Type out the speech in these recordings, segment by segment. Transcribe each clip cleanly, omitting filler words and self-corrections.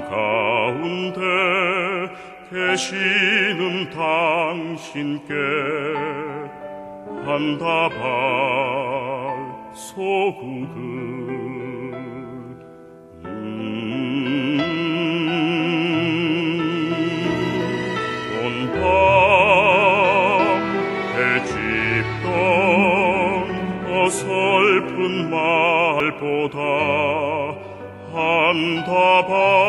한가운데 계시는 당신께 한 다발 소국을 온밤 헤집던 어설픈 말보다 한 다발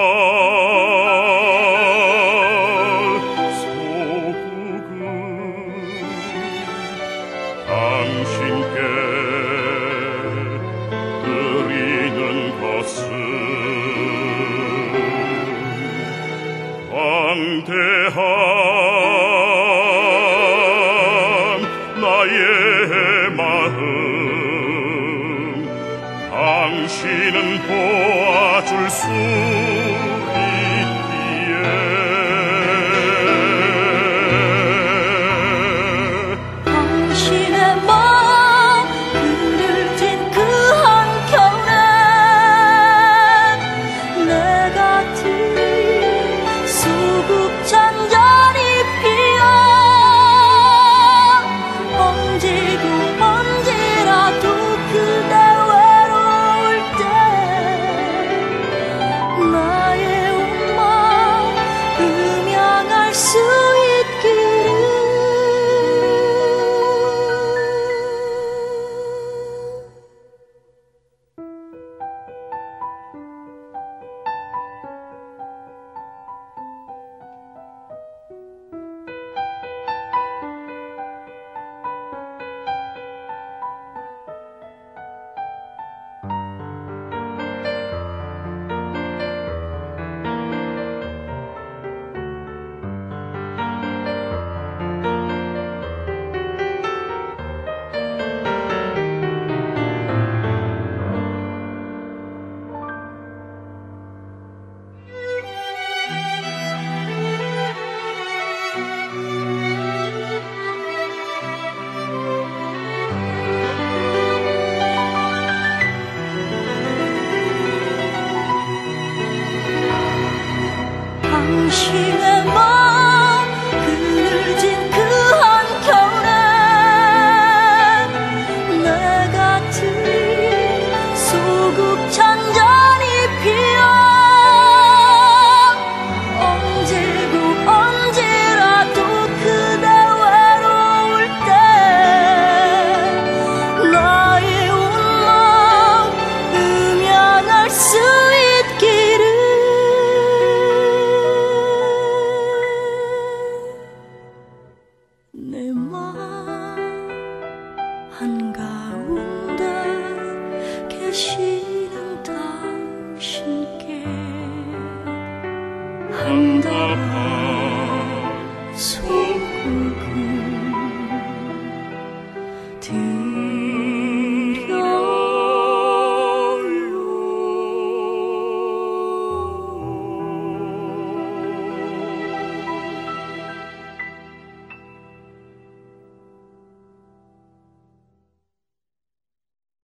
소국을 당신께 드리는 것은 광대한 나의 마음 당신은 보아줄 수 있기에 당신의 마음 그늘 진 그 한켠에 내가 드린 소국 잔잔히 피어 언제고 언제라도 그대 외로울 때 나의 온 마음 음양할 수 있기를 당신의 마음 그늘 진 그 한켠에 내가 드린 소국 잔잔히 피어 언제고 언제라도 그대 외로울 때 나의 온 마음 음양할 수 있기를 내 마음 한가운데 계시는 당신께